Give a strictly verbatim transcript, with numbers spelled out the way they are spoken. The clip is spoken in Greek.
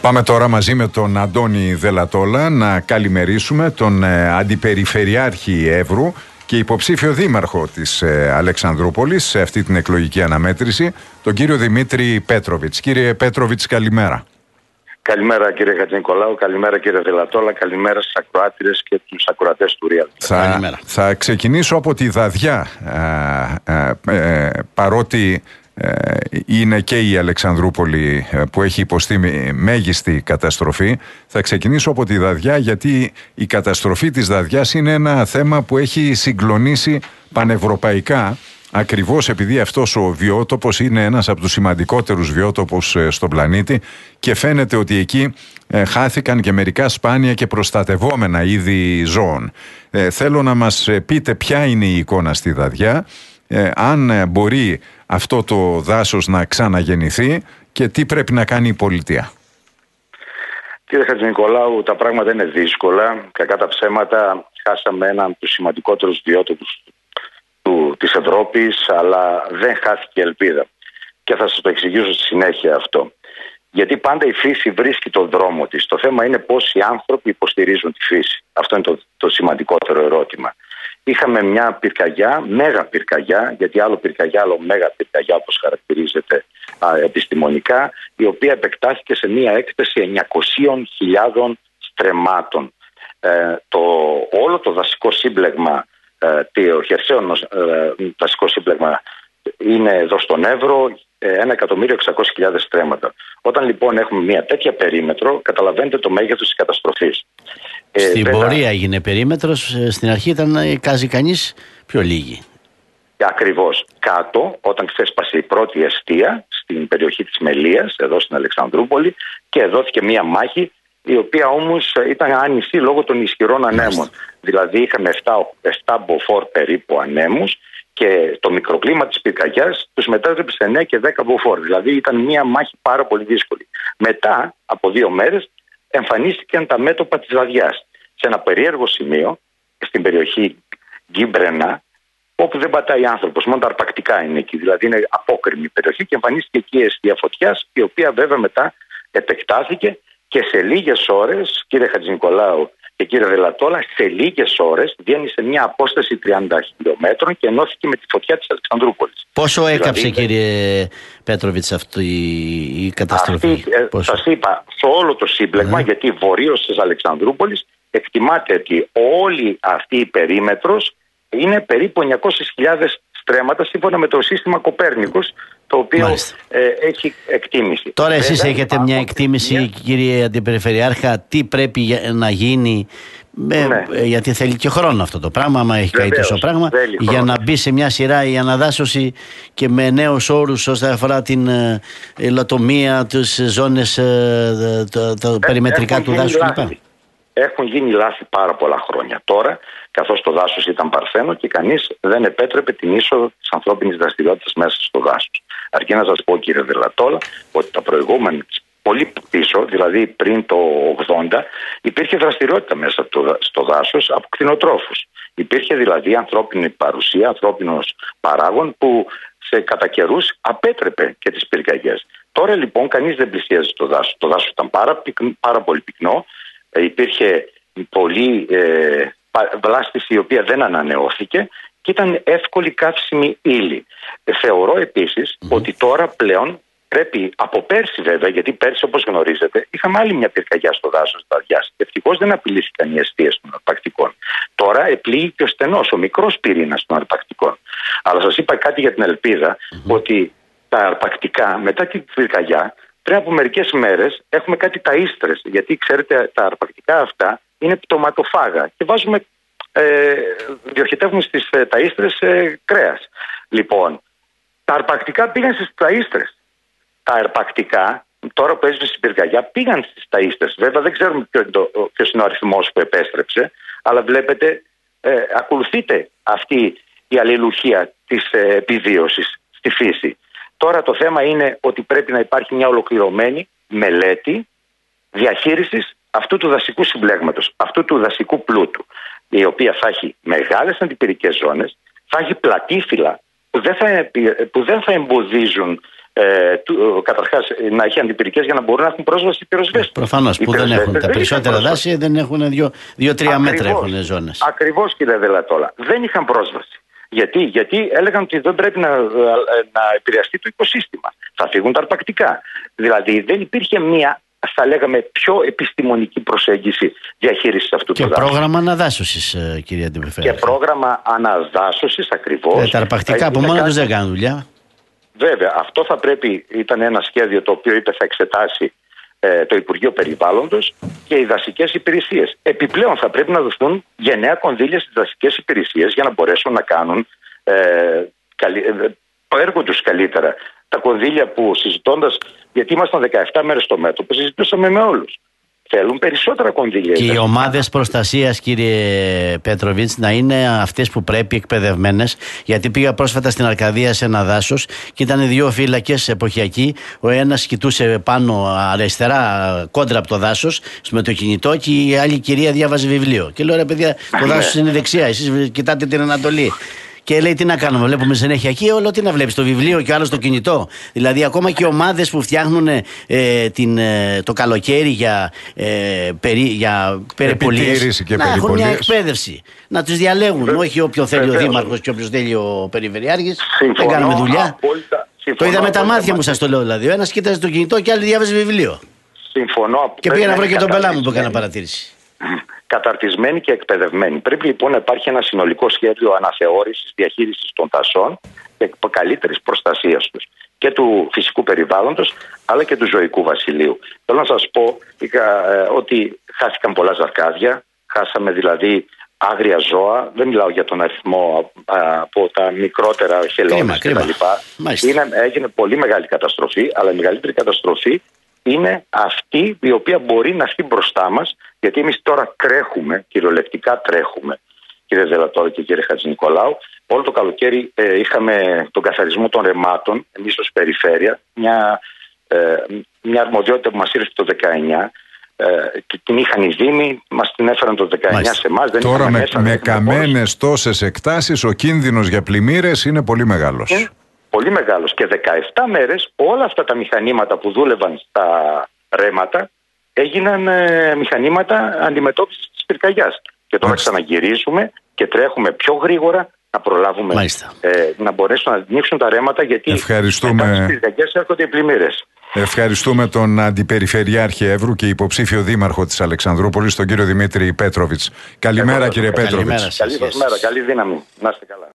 Πάμε τώρα μαζί με τον Αντώνη Δελατόλα να καλημερίσουμε τον ε, Αντιπεριφερειάρχη Εύρου και υποψήφιο δήμαρχο της ε, Αλεξανδρούπολης σε αυτή την εκλογική αναμέτρηση, τον κύριο Δημήτρη Πέτροβιτς. Κύριε Πέτροβιτς, καλημέρα. Καλημέρα κύριε Χατζηνικολάου, καλημέρα κύριε Δελατόλα, καλημέρα στις ακροάτηρες και τους ακροατές του Real. Θα, θα ξεκινήσω από τη Δαδιά, ε, ε, ε, παρότι ε, είναι και η Αλεξανδρούπολη που έχει υποστεί μέγιστη καταστροφή. Θα ξεκινήσω από τη Δαδιά, γιατί η καταστροφή της Δαδιάς είναι ένα θέμα που έχει συγκλονίσει πανευρωπαϊκά, ακριβώς επειδή αυτός ο βιότοπος είναι ένας από τους σημαντικότερους βιότοπους στον πλανήτη και φαίνεται ότι εκεί ε, χάθηκαν και μερικά σπάνια και προστατευόμενα είδη ζώων. Ε, θέλω να μας πείτε ποια είναι η εικόνα στη Δαδιά, ε, αν μπορεί αυτό το δάσος να ξαναγεννηθεί και τι πρέπει να κάνει η πολιτεία. Κύριε Χατζηνικολάου, τα πράγματα είναι δύσκολα. Κακά τα ψέματα, χάσαμε έναν από τους σημαντικότερους βιότοπους του, της Ευρώπης, αλλά δεν χάθηκε ελπίδα. Και θα σας το εξηγήσω στη συνέχεια αυτό. Γιατί πάντα η φύση βρίσκει τον δρόμο της. Το θέμα είναι πώς οι άνθρωποι υποστηρίζουν τη φύση. Αυτό είναι το, το σημαντικότερο ερώτημα. Είχαμε μια πυρκαγιά, μέγα πυρκαγιά, γιατί άλλο πυρκαγιά, άλλο μέγα πυρκαγιά, όπως χαρακτηρίζεται α, επιστημονικά, η οποία επεκτάθηκε σε μια έκταση εννιακόσιες χιλιάδες στρεμμάτων. Ε, το, όλο το δασικό σύμπλεγμα, ε, το χερσαίο ε, δασικό σύμπλεγμα είναι εδώ στον Εύρο, ένα εκατομμύριο εξακόσιες χιλιάδες στρέμματα. Όταν λοιπόν έχουμε μια τέτοια περίμετρο, καταλαβαίνετε το μέγεθος της καταστροφής. Στην ε, πορεία βέβαια, έγινε περίμετρος, στην αρχή ήταν κάζει κανείς πιο λίγη. Ακριβώς. Κάτω, όταν ξέσπασε η πρώτη εστία στην περιοχή της Μελίας, εδώ στην Αλεξανδρούπολη, και δόθηκε μια μάχη, η οποία όμως ήταν άνηση λόγω των ισχυρών ανέμων. Δηλαδή είχαμε επτά μποφόρ περίπου ανέμους και το μικροκλίμα της πυρκαγιάς τους μετέτρεψε σε εννέα και δέκα μποφόρ. Δηλαδή ήταν μια μάχη πάρα πολύ δύσκολη. Μετά από δύο μέρες εμφανίστηκαν τα μέτωπα της Δαδιάς σε ένα περίεργο σημείο στην περιοχή Γκίμπρενα, όπου δεν πατάει άνθρωπος, μόνο τα αρπακτικά είναι εκεί. Δηλαδή είναι απόκρημη περιοχή και εμφανίστηκε εκεί η αιστεία φωτιάς, η οποία βέβαια μετά επεκτάθηκε και σε λίγες ώρες, κύριε Χατζηνικολάου και κύριε Δελατόλα, σε λίγες ώρες βγαίνει σε μια απόσταση τριάντα χιλιόμετρων και ενώθηκε με τη φωτιά της Αλεξανδρούπολης. Πόσο έκαψε, δηλαδή, κύριε Πέτροβιτς, αυτή η καταστροφή? Αυτή, ε, σας είπα, σε όλο το σύμπλεγμα, mm. γιατί βορείως της Αλεξανδρούπολης εκτιμάται ότι όλη αυτή η περίμετρος είναι περίπου εννιακόσιες χιλιάδες στρέμματα, σύμφωνα με το σύστημα Κοπέρνικος, το οποίο ε, έχει εκτίμηση. Τώρα εσείς Βέβαια, έχετε μια εκτίμηση, μια... κύριε Αντιπεριφερειάρχα, τι πρέπει να γίνει, με, ναι. γιατί θέλει και χρόνο αυτό το πράγμα, άμα έχει καεί τόσο πράγμα, για να μπει σε μια σειρά η αναδάσωση και με νέους όρους όσον αφορά την υλοτομία, τις ζώνες, τα, τα περιμετρικά του δάσους κλπ. Έχουν γίνει λάθη πάρα πολλά χρόνια τώρα, καθώς το δάσος ήταν παρθένο και κανείς δεν επέτρεπε την είσοδο της ανθρώπινης δραστηριότητας μέσα στο δάσος. Αρκεί να σας πω, κύριε Δελατόλα, ότι τα προηγούμενα, πολύ πίσω, δηλαδή πριν το ογδόντα, υπήρχε δραστηριότητα μέσα στο δάσος από κτηνοτρόφους. Υπήρχε δηλαδή ανθρώπινη παρουσία, ανθρώπινος παράγων που σε κατά καιρούς απέτρεπε και τις πυρκαγιές. Τώρα λοιπόν κανείς δεν πλησίαζε το δάσος. Το δάσος ήταν πάρα, πάρα πολύ πυκνό. Ε, υπήρχε πολύ ε, βλάστηση η οποία δεν ανανεώθηκε και ήταν εύκολη καύσιμη ύλη. Ε, θεωρώ επίσης mm-hmm. ότι τώρα πλέον πρέπει, από πέρσι βέβαια, γιατί πέρσι όπως γνωρίζετε είχαμε άλλη μια πυρκαγιά στο δάσος της Δαδιάς. Ευτυχώς δεν απειλήθηκαν οι αιστείες των αρπακτικών. Τώρα επλήγει και ο στενός, ο μικρός πυρήνας των αρπακτικών. Αλλά σας είπα κάτι για την ελπίδα, mm-hmm. ότι τα αρπακτικά μετά την πυρκαγιά, πριν από μερικές μέρες έχουμε κάτι ταΐστρες, γιατί ξέρετε τα αρπακτικά αυτά είναι πτωματοφάγα και βάζουμε, ε, διοχετεύουμε στις ε, ταΐστρες ε, κρέας. Λοιπόν, τα αρπακτικά πήγαν στις ταΐστρες. Τα αρπακτικά, τώρα που έζησε στην πυρκαγιά, πήγαν στις ταΐστρες. Βέβαια δεν ξέρουμε ποιο είναι, το, ποιος είναι ο αριθμός που επέστρεψε, αλλά βλέπετε, ε, ακολουθείτε αυτή η αλληλουχία της ε, επιβίωσης στη φύση. Τώρα το θέμα είναι ότι πρέπει να υπάρχει μια ολοκληρωμένη μελέτη διαχείρισης αυτού του δασικού συμπλέγματος, αυτού του δασικού πλούτου, η οποία θα έχει μεγάλες αντιπυρικές ζώνες, θα έχει πλατήφυλλα που δεν θα, που δεν θα εμποδίζουν Ε, Καταρχάς, να έχει αντιπυρικές για να μπορούν να έχουν πρόσβαση οι πυροσβέστες. Προφανώς, που δεν έχουν. Τα περισσότερα δάση δεν έχουν δύο-τρία μέτρα έχουν ζώνες. Ακριβώς, κύριε Δελατόλα. Δεν είχαν πρόσβαση. Γιατί, Γιατί έλεγαν ότι δεν πρέπει να, να επηρεαστεί το οικοσύστημα. Θα φύγουν τα αρπακτικά. Δηλαδή, δεν υπήρχε μία, θα λέγαμε, πιο επιστημονική προσέγγιση διαχείρισης αυτού του δάσους. Και πρόγραμμα αναδάσωσης, κύριε Αντιπρεφέρη. Και πρόγραμμα αναδάσωσης, ακριβώς. Ε, τα αρπακτικά από μόνα τους δεν κάνουν δουλειά. Βέβαια, αυτό θα πρέπει, ήταν ένα σχέδιο το οποίο είπε θα εξετάσει ε, το Υπουργείο Περιβάλλοντος και οι δασικές υπηρεσίες. Επιπλέον θα πρέπει να δοθούν γενναία κονδύλια στις δασικές υπηρεσίες για να μπορέσουν να κάνουν ε, καλύ, ε, το έργο τους καλύτερα. Τα κονδύλια που συζητώντας, γιατί ήμασταν δεκαεπτά μέρες στο μέτωπο, συζητούσαμε με όλους. Θέλουν περισσότερα κονδύλια. Και οι ομάδες προστασίας, κύριε Πέτροβιτς, να είναι αυτές που πρέπει, εκπαιδευμένες. Γιατί πήγα πρόσφατα στην Αρκαδία σε ένα δάσος και ήταν δύο φύλακες εποχιακοί. Ο ένας κοιτούσε πάνω αριστερά κόντρα από το δάσος με το κινητό και η άλλη κυρία διάβαζε βιβλίο. Και λέω, ρε παιδιά, το δάσος είναι δεξιά, εσείς κοιτάτε την Ανατολή. Και λέει, τι να κάνουμε, βλέπουμε συνέχεια εκεί, όλο τι να βλέπεις, το βιβλίο και ο άλλος το κινητό. Δηλαδή, ακόμα και ομάδες που φτιάχνουν ε, την, ε, το καλοκαίρι για, ε, περί, για περιπολίες, και να έχουν μια εκπαίδευση. Να τους διαλέγουν, ε, όχι όποιον θέλει ο Δήμαρχος και όποιος θέλει ο Περιφερειάρχης. Δεν κάνουμε δουλειά. Απόλυτα, το είδα με τα μάτια μου, σας το λέω δηλαδή. Ο ένας κοίταζε το κινητό και άλλη διάβαζε βιβλίο. Συμφωνώ. Και πήγα να βρω και τον πελά μου που έκανα παρατήρηση. Καταρτισμένοι και εκπαιδευμένοι. Πρέπει λοιπόν να υπάρχει ένα συνολικό σχέδιο αναθεώρησης, διαχείρισης των δασών και καλύτερης προστασίας τους και του φυσικού περιβάλλοντος αλλά και του ζωικού βασιλείου. Θέλω να σας πω ε, ότι χάθηκαν πολλά ζαρκάδια, χάσαμε δηλαδή άγρια ζώα, δεν μιλάω για τον αριθμό α, από τα μικρότερα χελώνες κτλ. Έγινε πολύ μεγάλη καταστροφή, αλλά η μεγαλύτερη καταστροφή είναι αυτή η οποία μπορεί να έρθει μπροστά μας, γιατί εμείς τώρα τρέχουμε, κυριολεκτικά τρέχουμε, κύριε Δελατόλα και κύριε Χατζηνικολάου. Όλο το καλοκαίρι ε, είχαμε τον καθαρισμό των ρεμάτων, εμείς ως περιφέρεια, μια, ε, μια αρμοδιότητα που μας ήρθε το δεκαεννιά. Ε, και την είχαν οι Δήμοι, μας την έφεραν το δεκαεννιά. Μάλιστα. Σε εμάς. Δεν τώρα με, μέσα, με καμένες τόσες εκτάσεις ο κίνδυνος για πλημμύρες είναι πολύ μεγάλος. Είναι πολύ μεγάλος και δεκαεπτά μέρες όλα αυτά τα μηχανήματα που δούλευαν στα ρέματα έγιναν ε, μηχανήματα αντιμετώπισης της πυρκαγιάς. Και τώρα Μάλιστα. ξαναγυρίζουμε και τρέχουμε πιο γρήγορα να προλάβουμε ε, να μπορέσουν να ανοίξουν τα ρέματα, γιατί Ευχαριστούμε. μετά τις πυρκαγιές έρχονται οι πλημμύρες. Ευχαριστούμε τον Αντιπεριφερειάρχη Εύρου και υποψήφιο δήμαρχο της Αλεξανδρούπολης, τον κύριο Δημήτρη Πέτροβιτς. Καλημέρα, κύριε Πέτροβιτς. Καλή σας μέρα, καλή δύναμη. Να είστε καλά.